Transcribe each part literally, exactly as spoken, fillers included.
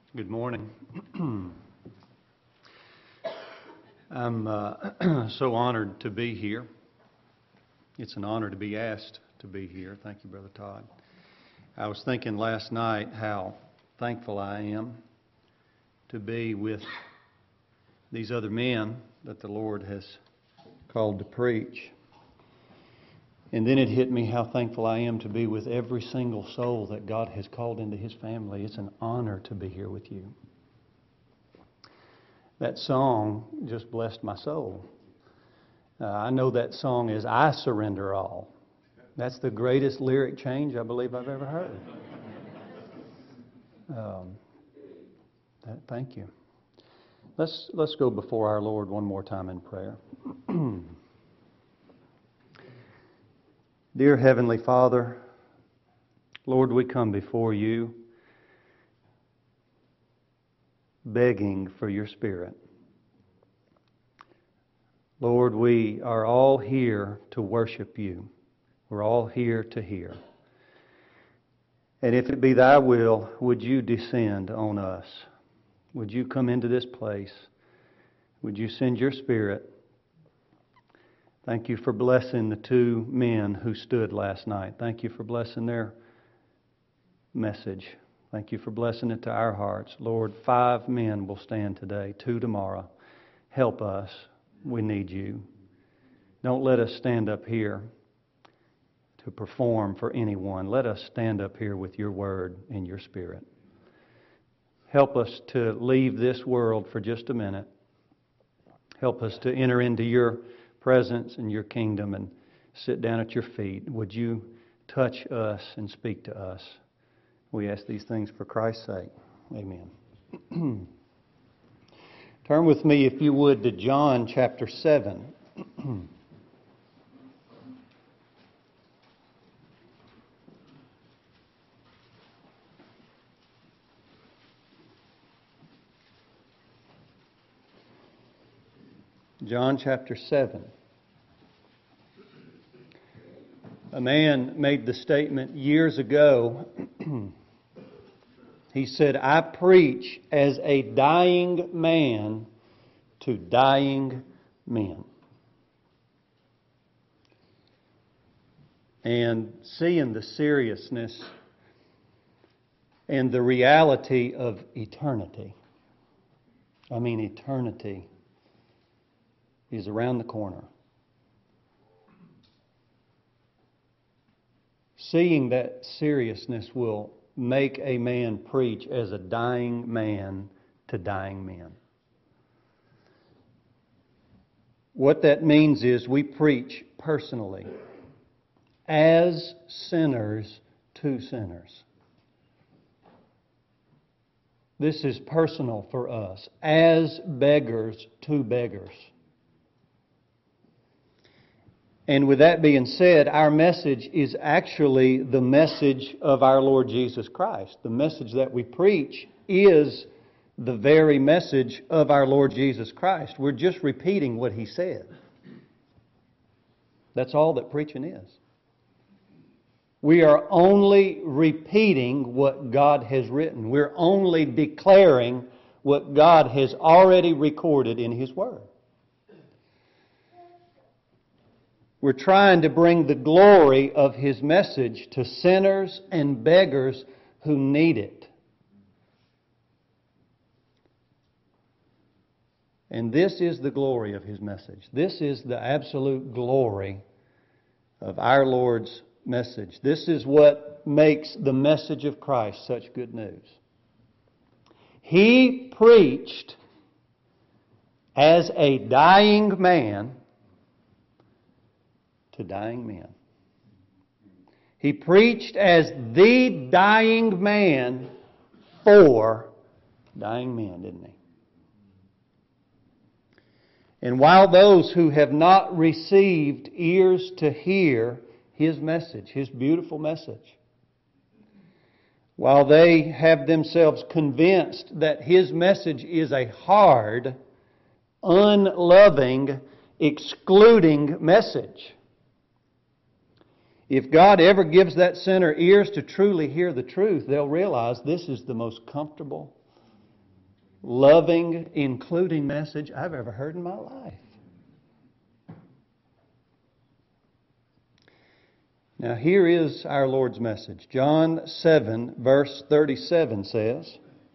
Good morning. I'm uh, so honored to be here. It's an honor to be asked to be here. Thank you, Brother Todd. I was thinking last night how thankful I am to be with these other men that the Lord has called to preach. And then it hit me how thankful I am to be with every single soul that God has called into His family. It's an honor to be here with you. That song just blessed my soul. Uh, I know that song is I Surrender All. That's the greatest lyric change I believe I've ever heard. Um, that, thank you. Let's, let's go before our Lord one more time in prayer. Dear Heavenly Father, Lord, we come before you begging for your Spirit. Lord, we are all here to worship you. We're all here to hear. And if it be thy will, would you descend on us? Would you come into this place? Would you send your Spirit? Thank you for blessing the two men who stood last night. Thank you for blessing their message. Thank you for blessing it to our hearts. Lord, five men will stand today, two tomorrow. Help us. We need you. Don't let us stand up here to perform for anyone. Let us stand up here with your word and your Spirit. Help us to leave this world for just a minute. Help us to enter into your presence and your kingdom and sit down at your feet. Would you touch us and speak to us? We ask these things for Christ's sake. Amen. Turn with me, if you would, to John chapter seven. John chapter seven. A man made the statement years ago. He said, I preach as a dying man to dying men. And seeing the seriousness and the reality of eternity. I mean, eternity is around the corner. Seeing that seriousness will make a man preach as a dying man to dying men. What that means is we preach personally as sinners to sinners. This is personal for us, as beggars to beggars. And with that being said, our message is actually the message of our Lord Jesus Christ. The message that we preach is the very message of our Lord Jesus Christ. We're just repeating what He said. That's all that preaching is. We are only repeating what God has written. We're only declaring what God has already recorded in His Word. We're trying to bring the glory of His message to sinners and beggars who need it. And this is the glory of His message. This is the absolute glory of our Lord's message. This is what makes the message of Christ such good news. He preached as a dying man to dying men. He preached as the dying man for dying men, didn't he? And while those who have not received ears to hear His message, His beautiful message, while they have themselves convinced that His message is a hard, unloving, excluding message, if God ever gives that sinner ears to truly hear the truth, they'll realize this is the most comfortable, loving, including message I've ever heard in my life. Now here is our Lord's message. John seven, verse thirty-seven says,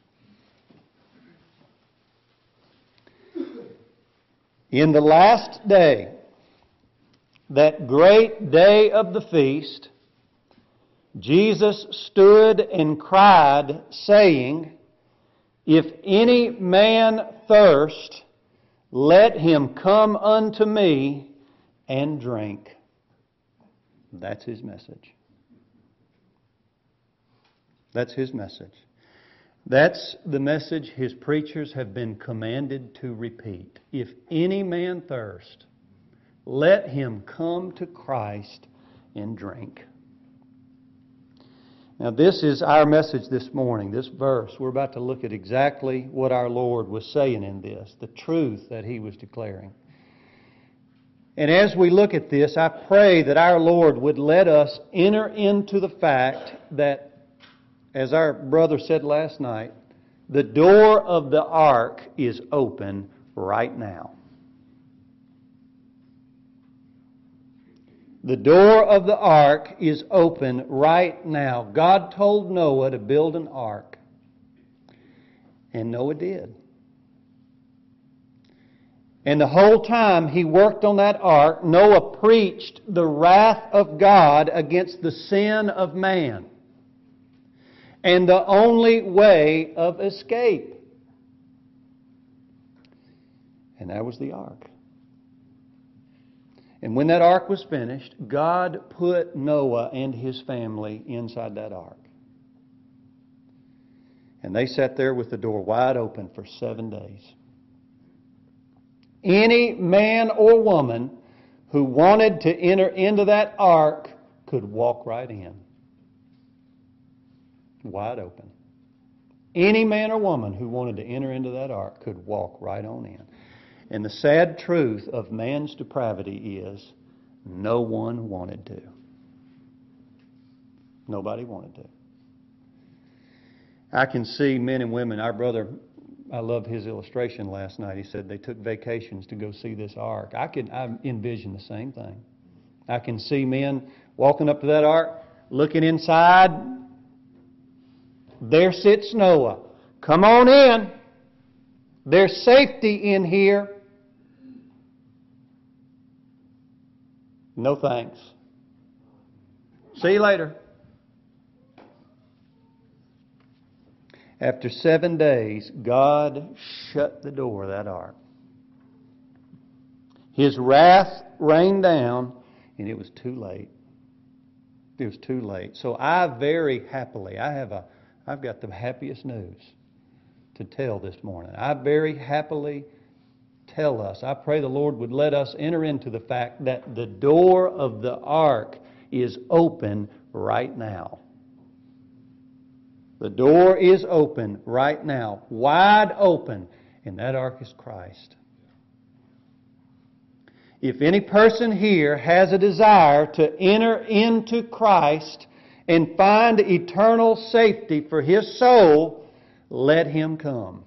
"In the last day, that great day of the feast, Jesus stood and cried, saying, If any man thirst, let him come unto me and drink." That's His message. That's His message. That's the message His preachers have been commanded to repeat. If any man thirst, let him come to Christ and drink. Now this is our message this morning, this verse. We're about to look at exactly what our Lord was saying in this, the truth that He was declaring. And as we look at this, I pray that our Lord would let us enter into the fact that, as our brother said last night, the door of the ark is open right now. The door of the ark is open right now. God told Noah to build an ark. And Noah did. And the whole time he worked on that ark, Noah preached the wrath of God against the sin of man. And the only way of escape. And that was the ark. And when that ark was finished, God put Noah and his family inside that ark. And they sat there with the door wide open for seven days. Any man or woman who wanted to enter into that ark could walk right in. Wide open. Any man or woman who wanted to enter into that ark could walk right on in. And the sad truth of man's depravity is no one wanted to. Nobody wanted to. I can see men and women, our brother, I loved his illustration last night. He said they took vacations to go see this ark. I could I envision the same thing. I can see men walking up to that ark, looking inside. There sits Noah. Come on in. There's safety in here. No thanks. See you later. After seven days, God shut the door of that ark. His wrath rained down, and it was too late. It was too late. So I very happily, I have a, I've got the happiest news to tell this morning. I very happily tell us, I pray the Lord would let us enter into the fact that the door of the ark is open right now. The door is open right now, wide open, and that ark is Christ. If any person here has a desire to enter into Christ and find eternal safety for his soul, let him come.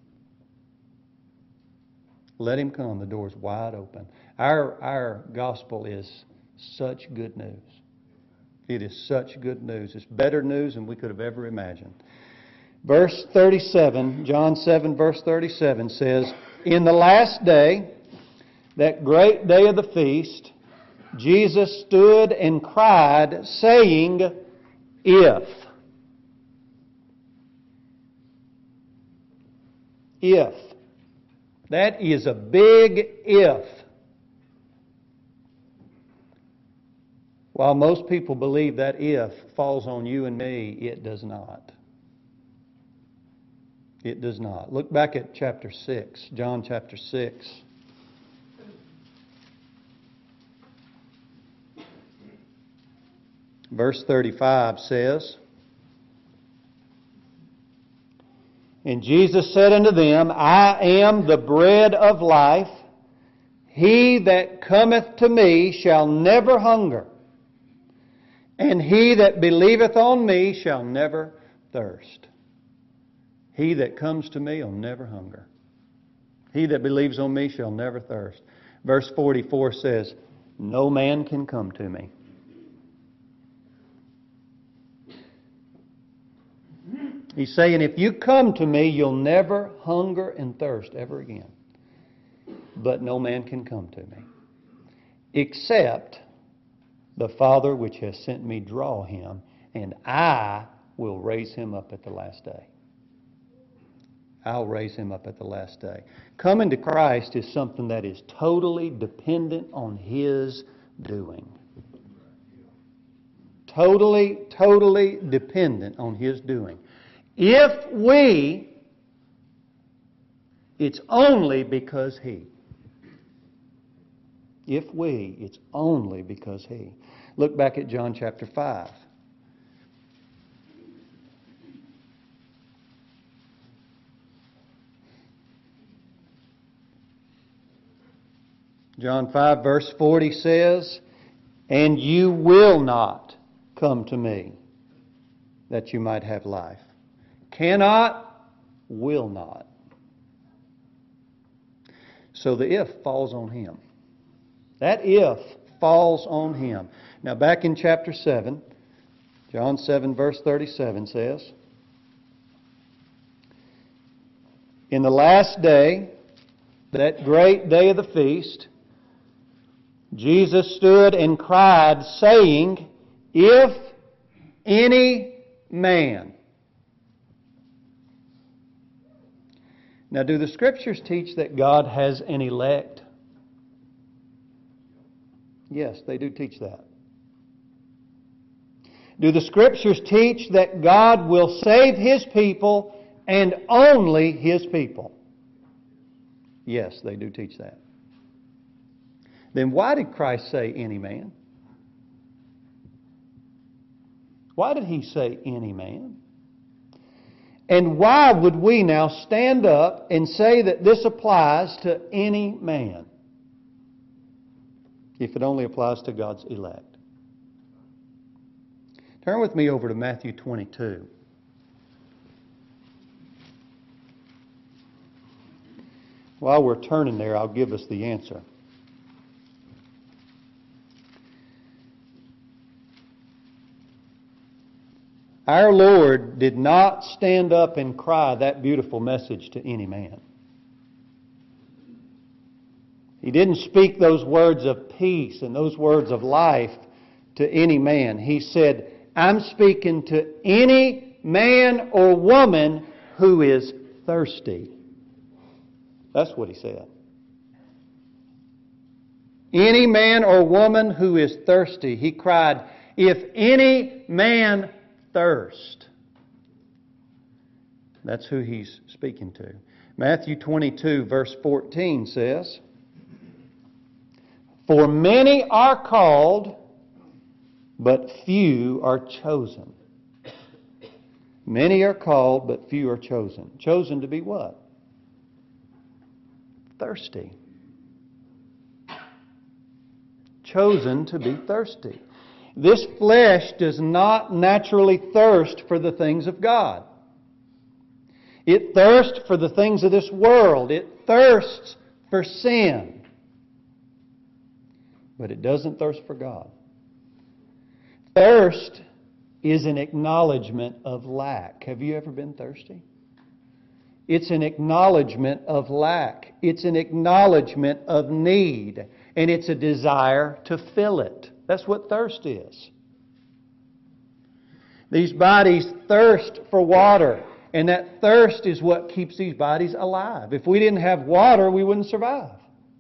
Let him come. The door is wide open. Our, our gospel is such good news. It is such good news. It's better news than we could have ever imagined. Verse thirty-seven, John seven, verse thirty-seven says, In the last day, that great day of the feast, Jesus stood and cried, saying, If. If. That is a big if. While most people believe that if falls on you and me, it does not. It does not. Look back at chapter six, John chapter six. Verse thirty-five says, And Jesus said unto them, I am the bread of life. He that cometh to me shall never hunger. And he that believeth on me shall never thirst. He that comes to me will never hunger. He that believes on me shall never thirst. Verse forty-four says, no man can come to me. He's saying, if you come to me, you'll never hunger and thirst ever again. But no man can come to me, except the Father which has sent me draw him, and I will raise him up at the last day. I'll raise him up at the last day. Coming to Christ is something that is totally dependent on His doing. Totally, totally dependent on His doing. If we, it's only because He. If we, it's only because He. Look back at John chapter five. John five verse forty says, and you will not come to me that you might have life. Cannot, will not. So the if falls on Him. That if falls on Him. Now back in chapter seven, John seven verse thirty-seven says, in the last day, that great day of the feast, Jesus stood and cried, saying, if any man. Now, do the Scriptures teach that God has an elect? Yes, they do teach that. Do the Scriptures teach that God will save His people and only His people? Yes, they do teach that. Then why did Christ say any man? Why did He say any man? And why would we now stand up and say that this applies to any man if it only applies to God's elect? Turn with me over to Matthew twenty-two. While we're turning there, I'll give us the answer. Our Lord did not stand up and cry that beautiful message to any man. He didn't speak those words of peace and those words of life to any man. He said, I'm speaking to any man or woman who is thirsty. That's what He said. Any man or woman who is thirsty. He cried, if any man thirst. That's who He's speaking to. Matthew twenty-two verse fourteen says, for many are called, but few are chosen. Many are called, but few are chosen. Chosen to be what? Thirsty. Chosen to be thirsty. This flesh does not naturally thirst for the things of God. It thirsts for the things of this world. It thirsts for sin. But it doesn't thirst for God. Thirst is an acknowledgement of lack. Have you ever been thirsty? It's an acknowledgement of lack. It's an acknowledgement of need. And it's a desire to fill it. That's what thirst is. These bodies thirst for water. And that thirst is what keeps these bodies alive. If we didn't have water, we wouldn't survive.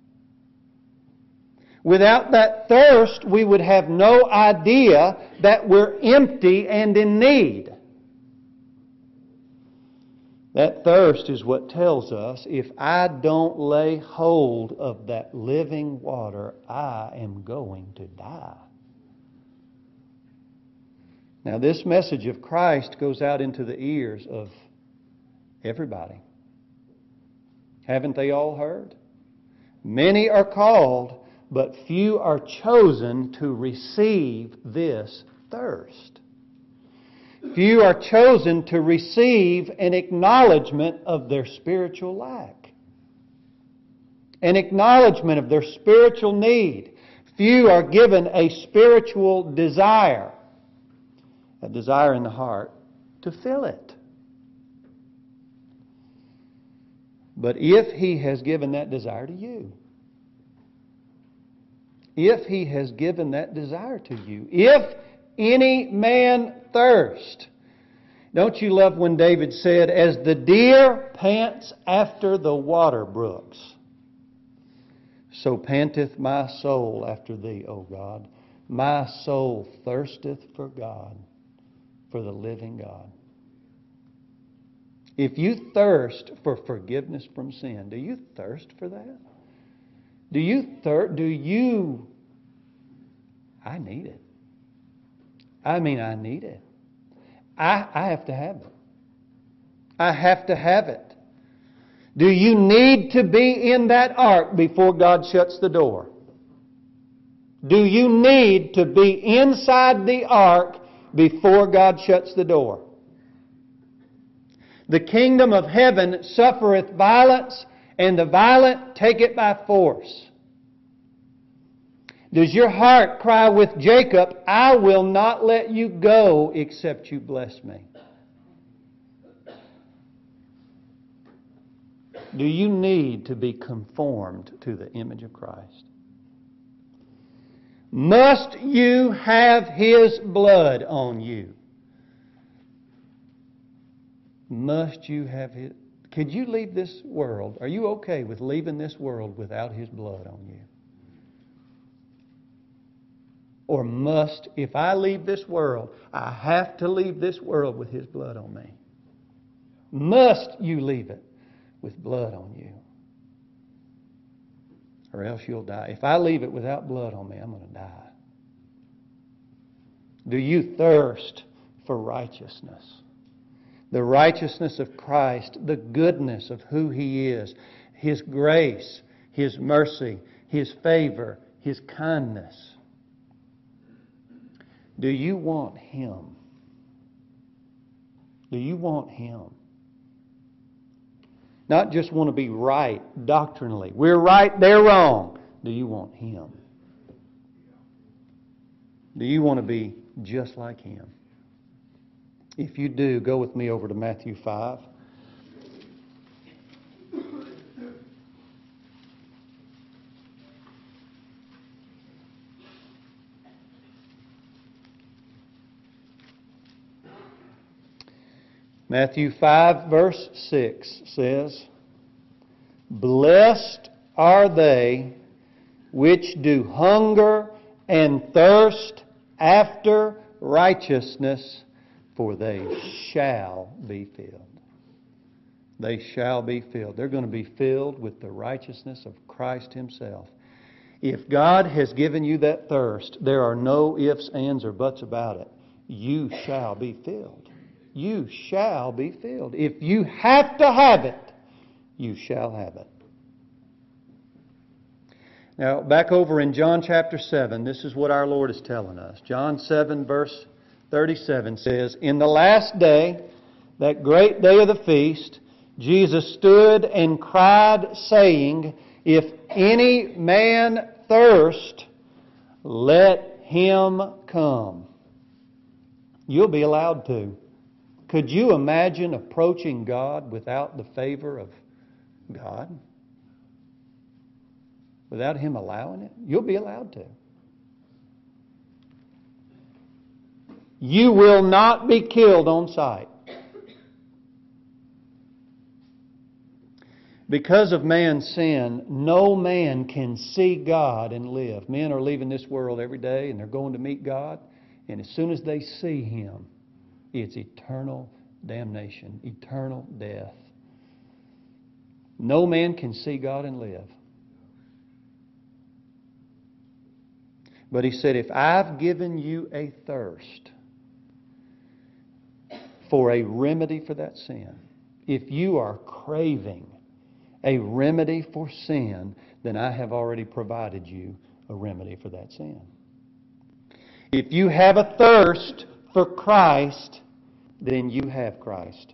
Without that thirst, we would have no idea that we're empty and in need. That thirst is what tells us, if I don't lay hold of that living water, I am going to die. Now, this message of Christ goes out into the ears of everybody. Haven't they all heard? Many are called, but few are chosen to receive this thirst. Few are chosen to receive an acknowledgement of their spiritual lack, an acknowledgement of their spiritual need. Few are given a spiritual desire, a desire in the heart to fill it. But if He has given that desire to you, if He has given that desire to you, if any man thirst, don't you love when David said, as the deer pants after the water brooks, so panteth my soul after Thee, O God. My soul thirsteth for God, for the living God. If you thirst for forgiveness from sin, do you thirst for that? Do you thirst? Do you? I need it. I mean, I need it. I, I have to have it. I have to have it. Do you need to be in that ark before God shuts the door? Do you need to be inside the ark before God shuts the door? The kingdom of heaven suffereth violence, and the violent take it by force. Does your heart cry with Jacob, I will not let you go except you bless me? Do you need to be conformed to the image of Christ? Must you have His blood on you? Must you have His... Could you leave this world? Are you okay with leaving this world without His blood on you? Or must, if I leave this world, I have to leave this world with His blood on me? Must you leave it with blood on you? Or else you'll die. If I leave it without blood on me, I'm going to die. Do you thirst for righteousness? The righteousness of Christ, the goodness of who He is, His grace, His mercy, His favor, His kindness. Do you want Him? Do you want Him? Not just want to be right doctrinally. We're right, they're wrong. Do you want Him? Do you want to be just like Him? If you do, go with me over to Matthew five. Matthew five verse six says, Blessed are they which do hunger and thirst after righteousness, for they shall be filled. They shall be filled. They're going to be filled with the righteousness of Christ Himself. If God has given you that thirst, there are no ifs, ands, or buts about it. You shall be filled. You shall be filled. If you have to have it, you shall have it. Now, back over in John chapter seven, this is what our Lord is telling us. John seven verse thirty-seven says, In the last day, that great day of the feast, Jesus stood and cried, saying, If any man thirst, let him come. You'll be allowed to. Could you imagine approaching God without the favor of God? Without Him allowing it? You'll be allowed to. You will not be killed on sight. Because of man's sin, no man can see God and live. Men are leaving this world every day and they're going to meet God. And as soon as they see Him, it's eternal damnation, eternal death. No man can see God and live. But He said, if I've given you a thirst for a remedy for that sin, if you are craving a remedy for sin, then I have already provided you a remedy for that sin. If you have a thirst for Christ, then you have Christ.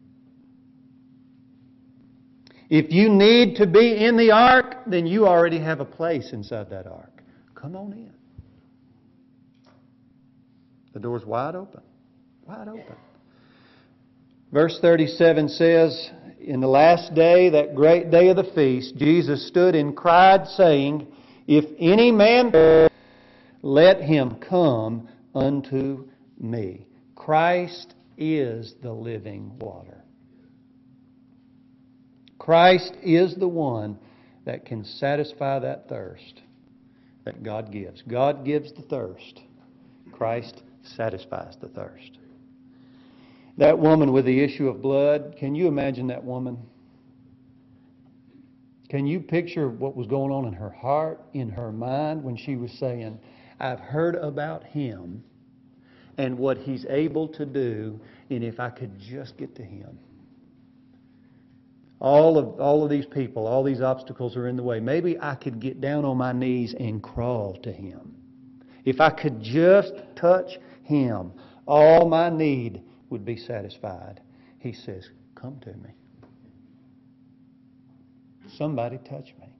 If you need to be in the ark, then you already have a place inside that ark. Come on in. The door's wide open. Wide open. Verse thirty-seven says, in the last day, that great day of the feast, Jesus stood and cried, saying, If any man thirst, let him come unto me. Christ is the living water. Christ is the one that can satisfy that thirst that God gives. God gives the thirst. Christ satisfies the thirst. That woman with the issue of blood, can you imagine that woman? Can you picture what was going on in her heart, in her mind, when she was saying, I've heard about Him and what He's able to do, and if I could just get to Him. All of, all of these people, all these obstacles are in the way. Maybe I could get down on my knees and crawl to Him. If I could just touch Him, all my need would be satisfied. He says, come to me. Somebody touch me.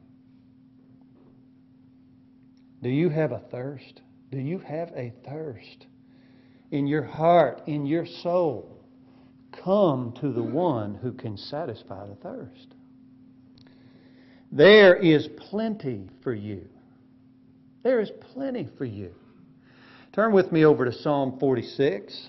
Do you have a thirst? Do you have a thirst in your heart, in your soul? Come to the one who can satisfy the thirst. There is plenty for you. There is plenty for you. Turn with me over to Psalm forty-six.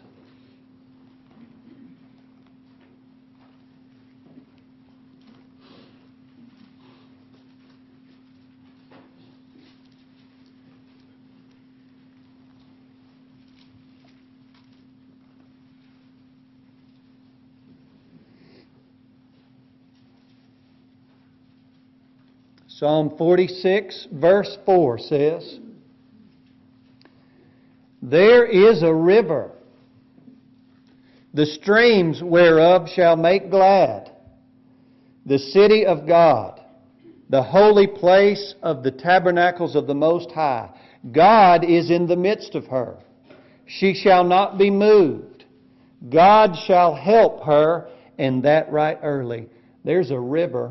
Psalm forty-six, verse four says, There is a river, the streams whereof shall make glad the city of God, the holy place of the tabernacles of the Most High. God is in the midst of her. She shall not be moved. God shall help her, and that right early. There's a river.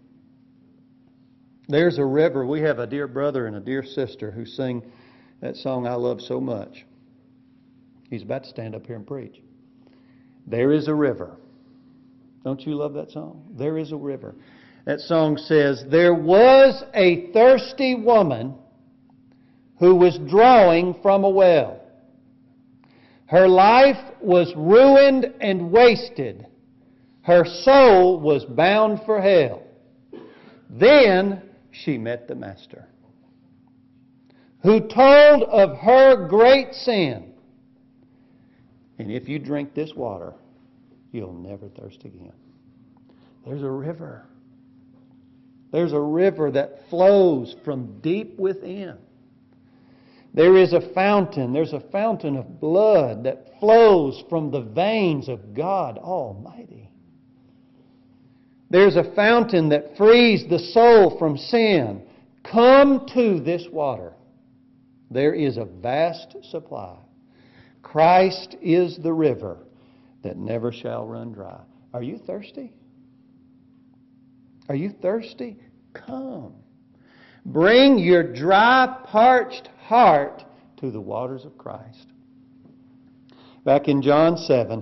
There's a river. We have a dear brother and a dear sister who sing that song I love so much. He's about to stand up here and preach. There is a river. Don't you love that song? There is a river. That song says, There was a thirsty woman who was drawing from a well. Her life was ruined and wasted. Her soul was bound for hell. Then she met the Master, who told of her great sin. And if you drink this water, you'll never thirst again. There's a river. There's a river that flows from deep within. There is a fountain. There's a fountain of blood that flows from the veins of God Almighty. There's a fountain that frees the soul from sin. Come to this water. There is a vast supply. Christ is the river that never shall run dry. Are you thirsty? Are you thirsty? Come. Bring your dry, parched heart to the waters of Christ. Back in John seven,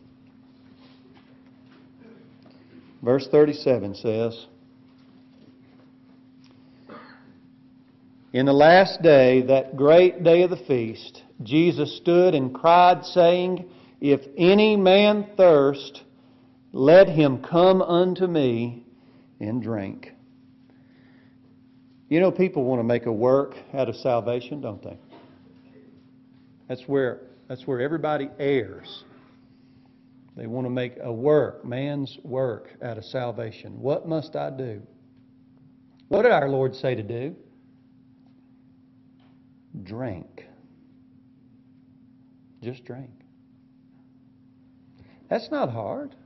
verse thirty-seven says, In the last day, that great day of the feast, Jesus stood and cried, saying, If any man thirst, let him come unto me and drink. You know, people want to make a work out of salvation, don't they? That's where, that's where everybody errs. They want to make a work, man's work, out of salvation. What must I do? What did our Lord say to do? Drink. Just drink. That's not hard.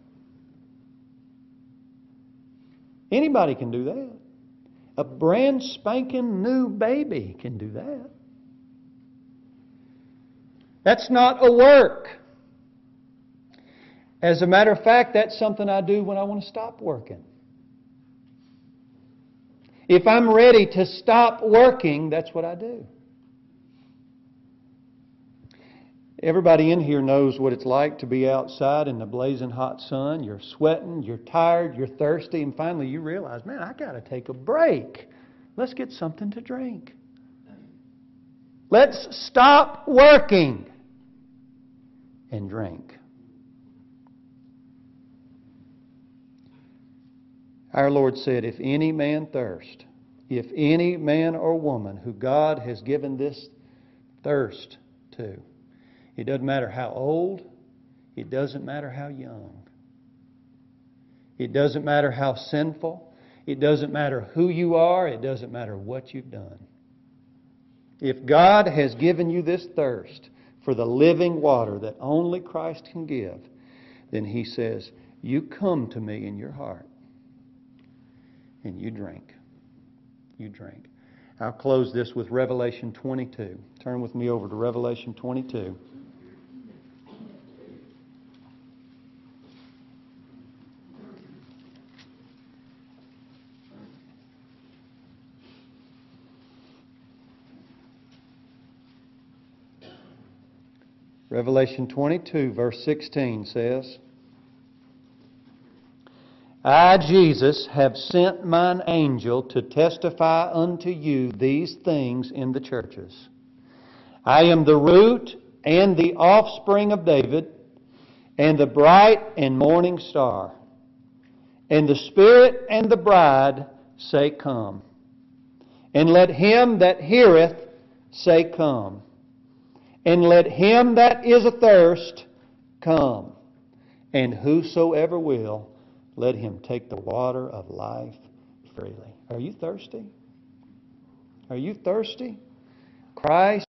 Anybody can do that. A brand spanking new baby can do that. That's not a work. As a matter of fact, that's something I do when I want to stop working. If I'm ready to stop working, that's what I do. Everybody in here knows what it's like to be outside in the blazing hot sun. You're sweating, you're tired, you're thirsty, and finally you realize, man, I got to take a break. Let's get something to drink. Let's stop working and drink. Our Lord said, if any man thirst, if any man or woman who God has given this thirst to, it doesn't matter how old, it doesn't matter how young, it doesn't matter how sinful, it doesn't matter who you are, it doesn't matter what you've done. If God has given you this thirst for the living water that only Christ can give, then He says, you come to me in your heart and you drink. You drink. I'll close this with Revelation twenty-two. Turn with me over to Revelation twenty-two. Revelation twenty-two, verse sixteen says, I, Jesus, have sent mine angel to testify unto you these things in the churches. I am the root and the offspring of David, and the bright and morning star. And the Spirit and the bride say, come. And let him that heareth say, come. And let him that is athirst come. And whosoever will, let him take the water of life freely. Are you thirsty? Are you thirsty? Christ